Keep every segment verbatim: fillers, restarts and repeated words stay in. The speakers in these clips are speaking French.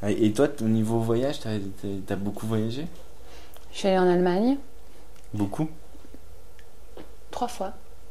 Et toi, au niveau voyage, t'as, t'as beaucoup voyagé? Je suis allée en Allemagne. Beaucoup? Trois fois.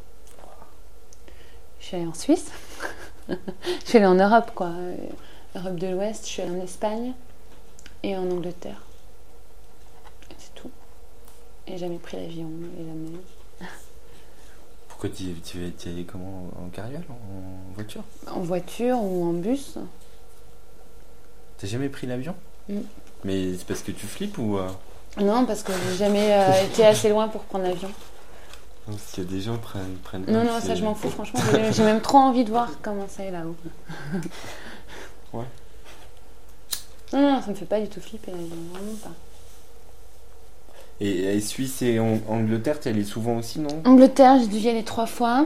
Je suis allée en Suisse. Je suis allée en Europe, quoi. Europe de l'Ouest. Je suis allée en Espagne et en Angleterre. Et c'est tout. Et j'ai jamais pris l'avion et la mer. Pourquoi tu tu tu allais comment? En carriole? En voiture? En voiture ou en bus. T'as jamais pris l'avion? Mm. Mais c'est parce que tu flippes ou... Euh... Non, parce que j'ai jamais euh, été assez loin pour prendre l'avion. Non, parce qu'il y a des gens qui prennent... prennent non, non, ça je m'en fous, franchement. J'ai, j'ai même trop envie de voir comment ça est là-haut. Ouais. Non, non, ça me fait pas du tout flipper l'avion, vraiment pas. Et, et Suisse et en, Angleterre, tu y allais souvent aussi, non? Angleterre, j'ai dû y aller trois fois.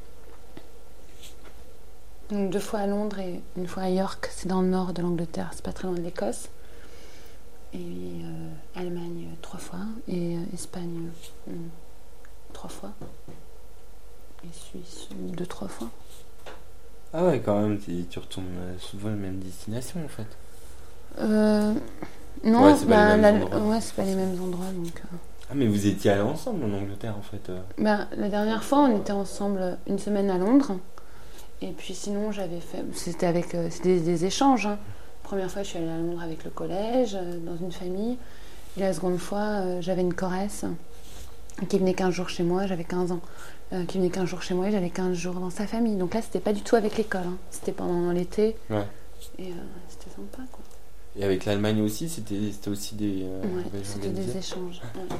Donc deux fois à Londres et une fois à York, c'est dans le nord de l'Angleterre, c'est pas très loin de l'Écosse. Et euh, Allemagne euh, trois fois et euh, Espagne euh, trois fois. Et Suisse deux, trois fois. Ah ouais, quand même, tu retournes souvent à la même destination en fait. Euh, non, ouais, c'est bah, pas les mêmes la, endroits. Ouais, c'est pas les mêmes endroits donc. Euh... Ah mais vous étiez allés ensemble en Angleterre en fait. Euh... Bah, la dernière fois, on était ensemble une semaine à Londres. Et puis sinon, j'avais fait. C'était avec. Euh, c'était des, des échanges. Hein. La première fois, je suis allée à Londres avec le collège, euh, dans une famille. Et la seconde fois, euh, j'avais une Corrèze qui venait quinze jours chez moi, j'avais quinze ans. Euh, qui venait quinze jours chez moi et j'allais quinze jours dans sa famille. Donc là, c'était pas du tout avec l'école. Hein. C'était pendant l'été. Ouais. Et euh, c'était sympa, quoi. Et avec l'Allemagne aussi, c'était, c'était aussi des. Euh, ouais, c'était des échanges. Ouais.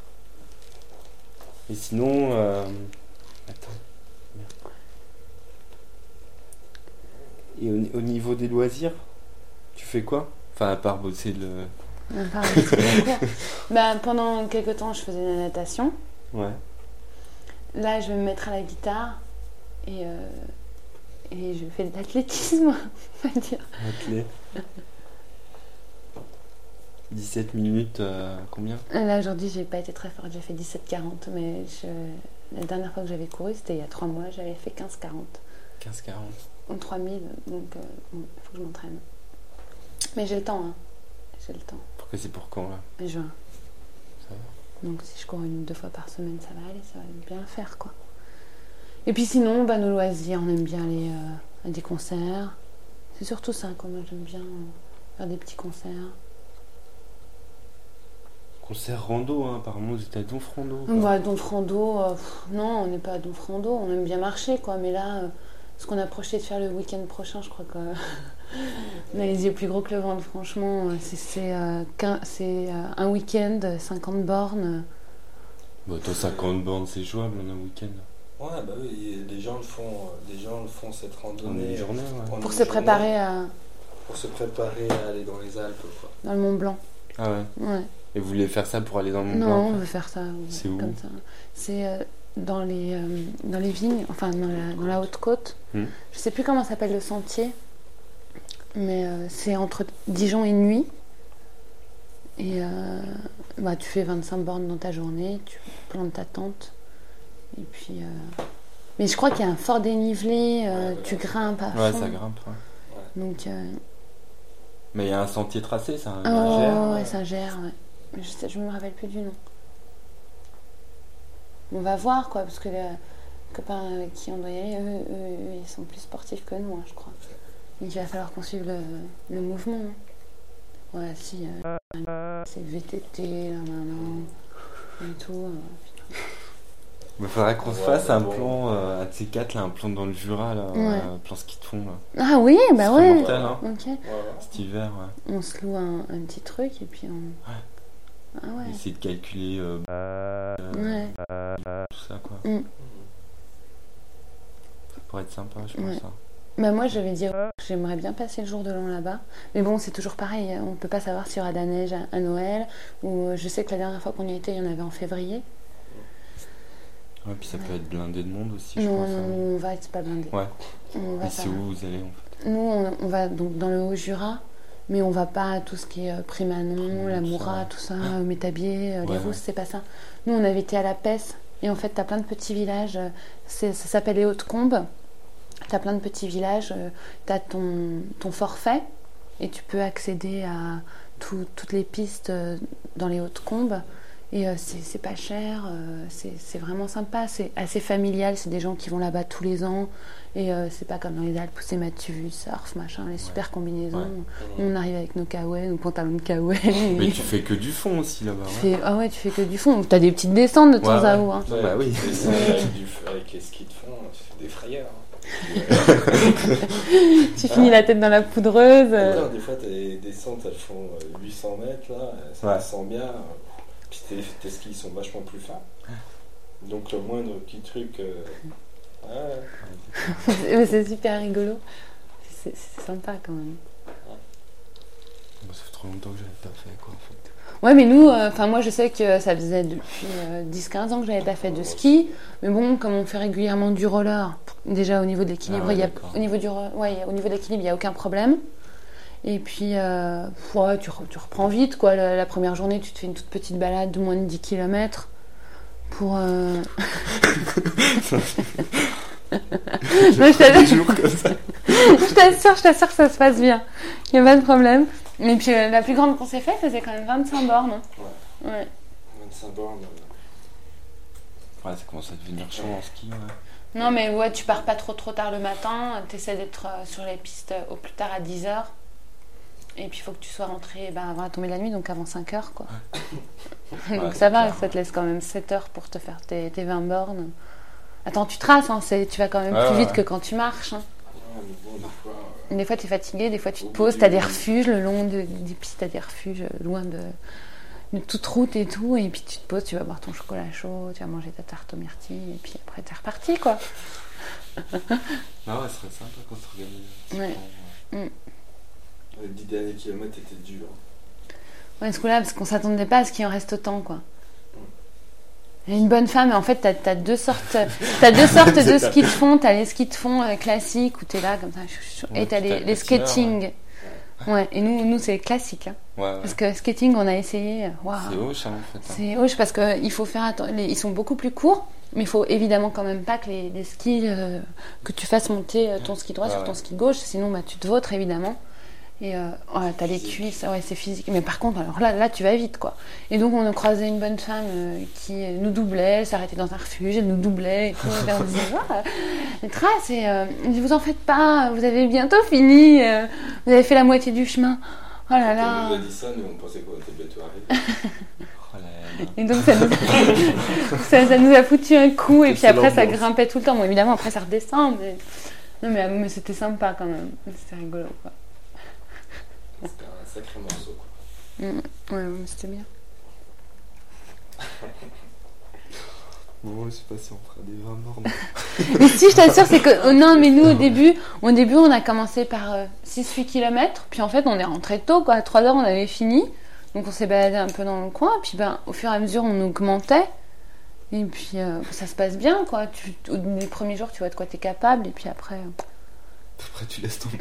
Et sinon. Euh... Attends. Et au, au niveau des loisirs, tu fais quoi? Enfin, à part bosser le. À part bosser le cours. Bah, pendant quelques temps, je faisais de la natation. Ouais. Là, je vais me mettre à la guitare et, euh, et je fais de l'athlétisme, on va dire. Athlé. dix-sept minutes, euh, combien? Là, aujourd'hui, j'ai pas été très forte, j'ai fait dix-sept quarante, mais je... la dernière fois que j'avais couru, c'était il y a trois mois, j'avais fait quinze quarante. quinze quarante. En trois mille, donc il euh, bon, faut que je m'entraîne. Mais j'ai le temps, hein. J'ai le temps. Pourquoi c'est pour quand, là? Juin. Ça va. Donc si je cours une ou deux fois par semaine, ça va aller, ça va bien le faire, quoi. Et puis sinon, bah, nos loisirs, on aime bien aller euh, à des concerts. C'est surtout ça, quoi. Moi, j'aime bien euh, faire des petits concerts. Concert rando, hein, apparemment vous étiez à Donfrando. On va à Donfrando, euh, pff, non, on n'est pas à Donfrando, on aime bien marcher, quoi. Mais là, euh, ce qu'on a projeté de faire le week-end prochain, je crois que on a les yeux plus gros que le ventre, franchement. C'est, c'est, euh, quinze, c'est euh, un week-end, cinquante bornes. Bah, toi, cinquante bornes, c'est jouable en un week-end. Ouais, bah oui, les gens le font, les gens le font cette randonnée. Journée, ouais. Pour se journée, préparer à. Pour se préparer à aller dans les Alpes, quoi. Dans le Mont Blanc. Ah ouais. Ouais. Et vous voulez faire ça pour aller dans le Mont non, Blanc? Non, on veut faire ça. C'est où? Comme ça. C'est euh, dans les euh, dans les vignes, enfin dans la, dans la Haute-Côte. Hmm. Je sais plus comment s'appelle le sentier, mais euh, c'est entre Dijon et Nuits. Et euh, bah, tu fais vingt-cinq bornes dans ta journée, tu plantes ta tente. Et puis. Euh... Mais je crois qu'il y a un fort dénivelé, euh, ouais, tu grimpes à fond. Ouais, ça grimpe. Ouais. Donc. Euh... Mais il y a un sentier tracé, c'est un oh, gère. Ouais, ouais, c'est un gère, ouais. Mais je sais, je me rappelle plus du nom. On va voir, quoi, parce que les copains avec qui on doit y aller, eux, eux, eux ils sont plus sportifs que nous, hein, je crois. Donc il va falloir qu'on suive le, le mouvement. Hein. Ouais, si, euh, c'est V T T, là, maintenant, et tout. Euh, Il faudrait qu'on se fasse un plan, euh, un de ces quatre, là, un plan dans le Jura, là, ouais. un plan ski de fond. Là. Ah oui, bah ouais. C'est mortel, hein. Okay. Ouais. Cet hiver, ouais. On se loue un, un petit truc et puis on... Ouais. Ah ouais. Essayer de calculer euh, euh, ouais. euh, tout ça, quoi. Mm. Ça pourrait être sympa, je pense. Ouais. Ça. Bah moi, je vais dire, j'aimerais bien passer le jour de l'an là-bas. Mais bon, c'est toujours pareil. On ne peut pas savoir s'il y aura de la neige à, à Noël. Ou je sais que la dernière fois qu'on y était, il y en avait en février. Ouais, puis ça ouais. peut être blindé de monde aussi, je non, pense. Non, hein. on va être pas blindé. Ouais. On va Et c'est où vous allez, en fait? Nous, on, on va donc dans le Haut-Jura. Mais on va pas à tout ce qui est euh, Primanon, mmh, la Moura, tout ça, euh, Métabier, euh, ouais, les Rousses, ouais. c'est pas ça. Nous, on avait été à la Pesse, et en fait, t'as plein de petits villages, c'est, ça s'appelle les Hautes-Combes, t'as plein de petits villages, euh, t'as ton, ton forfait, et tu peux accéder à tout, toutes les pistes dans les Hautes-Combes. Et euh, c'est, c'est pas cher, euh, c'est, c'est vraiment sympa, c'est assez familial, c'est des gens qui vont là-bas tous les ans. Et euh, c'est pas comme dans les Alpes où c'est Mathieu vu, surf, machin, les ouais. super combinaisons. Ouais. On arrive avec nos kawaii, nos pantalons de kawaii. Mais et... tu fais que du fond aussi là-bas. Ouais. Fais... Ah ouais, tu fais que du fond. T'as des petites descentes de temps ouais, à ouais. autre. Hein. Ouais, bah oui. Avec, du... avec les skis de fond, tu fais des frayeurs. Tu finis la tête dans la poudreuse. Ouais, des fois, tes descentes elles font huit cents mètres, là, ça ouais. descend bien. Puis tes, tes skis sont vachement plus fins. Donc le moindre petit truc. Euh... Ah. c'est, c'est super rigolo. C'est, c'est sympa quand même. Bah, ça fait trop longtemps que j'avais pas fait quoi en fait. Ouais, mais nous, enfin euh, moi je sais que ça faisait depuis euh, dix quinze ans que j'avais pas fait de ski. Mais bon, comme on fait régulièrement du roller, déjà au niveau de l'équilibre, ah ouais, il y a, au niveau du, ouais, au niveau de l'équilibre, il n'y a aucun problème. Et puis, euh, ouais, tu, tu reprends vite quoi. La, la première journée, tu te fais une toute petite balade de moins de dix kilomètres. Pour. Euh... non, je t'assure, je t'assure, je t'assure que ça se passe bien. Il n'y a pas de problème. Mais puis euh, la plus grande qu'on s'est fait, c'était quand même vingt-cinq bornes. Ouais. ouais. vingt-cinq bornes. Ouais, ça commence à devenir chaud en ski. Ouais. Non, mais ouais, tu pars pas trop trop tard le matin. Tu essaies d'être euh, sur les pistes euh, au plus tard à dix heures. Et puis il faut que tu sois rentré ben, avant la tombée de la nuit, donc avant cinq heures. Quoi. donc ouais, ça va, clair. Ça te laisse quand même sept heures pour te faire tes, tes vingt bornes. Attends, tu traces, hein, c'est, tu vas quand même ouais, plus ouais. vite que quand tu marches. Hein. Ouais, mais bon, des fois, euh... des fois tu es fatigué, des fois tu te poses, tu as des refuges le long de, des pistes, tu as des refuges loin de, de toute route et tout. Et puis tu te poses, tu vas boire ton chocolat chaud, tu vas manger ta tarte aux myrtilles, et puis après tu es reparti. Quoi. Ah ouais, ce serait sympa quand tu organises. Ouais. Mm. Les dix derniers kilomètres étaient durs. Ouais, ce coup-là, parce qu'on s'attendait pas à ce qu'il en reste autant, quoi. Il y a une bonne femme, en fait, t'as, t'as deux sortes, t'as deux sortes de skis de fond. T'as les skis de fond euh, classiques où t'es là comme ça, et t'as les, les skating. Ouais. ouais. Et nous, nous c'est classique. Hein. Ouais, ouais. Parce que skating, on a essayé. Wow. C'est hoche, hein, en fait. Hein. C'est hoche parce que il faut faire attention. Ils sont beaucoup plus courts. Mais il faut évidemment quand même pas que les, les skis, euh, que tu fasses monter ton ski droit ouais, sur ton ouais. ski gauche, sinon bah, tu te vautres évidemment. Et euh, ouais, t'as les cuisses, ouais, c'est physique. Mais par contre, alors là, là, tu vas vite, quoi. Et donc, on a croisé une bonne femme euh, qui nous doublait, elle s'arrêtait dans un refuge, elle nous doublait et tout. Et on disait, ah, les traces, et euh, vous en faites pas, vous avez bientôt fini, euh, vous avez fait la moitié du chemin. Oh là là. On nous a dit ça, nous, on pensait qu'on était bientôt arrivés. Et donc ça nous, a... ça, ça nous a foutu un coup et puis après ça grimpait tout le temps. Bon évidemment après ça redescend mais non mais, mais c'était sympa quand même, c'était rigolo quoi. C'était un sacré morceau quoi. Mmh. Ouais mais c'était bien. Bon je sais pas si on fera des vingt bornes. Mais si je t'assure c'est que oh, non mais nous au début au début on a commencé par euh, six huit kilomètres puis en fait on est rentré tôt quoi, à trois heures on avait fini. Donc on s'est baladé un peu dans le coin, puis ben, au fur et à mesure on augmentait, et puis euh, ça se passe bien quoi. Tu, les premiers jours tu vois de quoi t'es capable, et puis après. Après tu laisses tomber.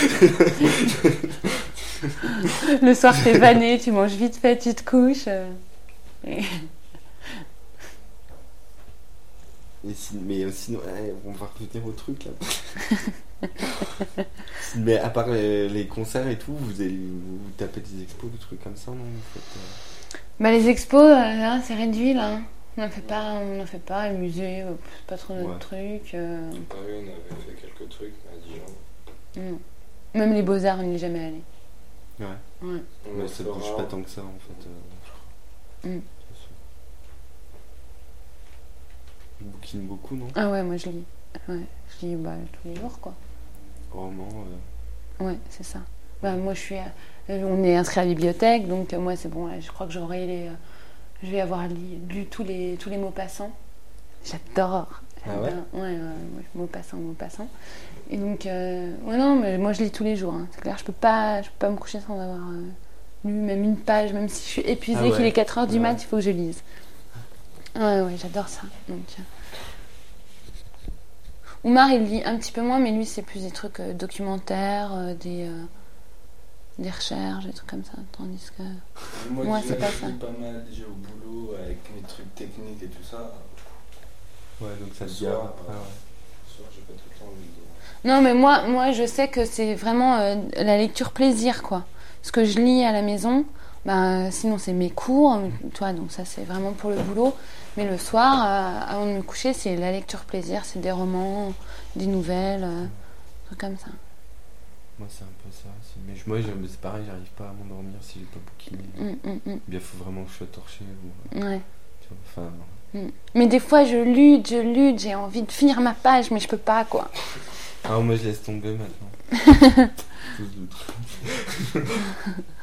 Le soir t'es vanné, tu manges vite fait, tu te couches. Euh... Et... Et si, mais sinon, ouais, on va revenir au truc là. Mais à part les, les concerts et tout, vous, avez, vous tapez des expos, des trucs comme ça, non en fait, euh... Bah les expos, là, c'est réduit là. On n'en fait pas, on n'en fait pas. Les musées, c'est pas trop notre ouais. truc. Euh... Ah oui, on avait fait quelques trucs, mais à Dijon. Mmh. Même les Beaux-Arts, on n'y est jamais allé. Ouais. Ouais. Mais ça ne bouge pas tant que ça en fait. Euh, mmh. Tu bouquines beaucoup, non? Ah ouais, moi je lis. Ouais, je lis bah, tous les jours, quoi. Roman euh... Ouais, c'est ça. Bah, moi, je suis... Euh, on est inscrit à la bibliothèque, donc euh, moi, c'est bon. Là, je crois que j'aurai les... Euh, je vais avoir lu, lu tous les tous les mots passants. J'adore. Ah ouais? Ouais, ouais, ouais, mots passants, mots passants. Et donc, euh, ouais, non, mais moi, je lis tous les jours. Hein. C'est clair, je peux pas, je peux pas me coucher sans avoir euh, lu même une page, même si je suis épuisée, ah ouais. qu'il est quatre heures du ouais. mat, il faut que je lise. Ouais, ouais, j'adore ça. Donc, euh... Oumar, il lit un petit peu moins, mais lui, c'est plus des trucs euh, documentaires, euh, des, euh, des recherches, des trucs comme ça. Tandis que moi, moi déjà, c'est pas je ça. lis pas mal déjà au boulot avec mes trucs techniques et tout ça. Ouais, donc ça te dit après. Ouais. Soir, j'ai pas tout le temps envie de... Non, mais moi, moi, je sais que c'est vraiment euh, la lecture plaisir, quoi. Ce que je lis à la maison, ben, sinon c'est mes cours, toi, donc ça c'est vraiment pour le boulot. Mais le soir, euh, avant de me coucher, c'est la lecture plaisir, c'est des romans, des nouvelles, euh, trucs comme ça. Moi, c'est un peu ça aussi. Mais moi, c'est pareil, j'arrive pas à m'endormir si j'ai pas bouquiné. Mm, mm, mm. Bien, faut vraiment que je sois torché. Ou... Ouais. Tu vois, enfin... Mm. Mais des fois, je lutte, je lutte, j'ai envie de finir ma page, mais je peux pas, quoi. Ah, moi, je laisse tomber maintenant. Tous d'autres.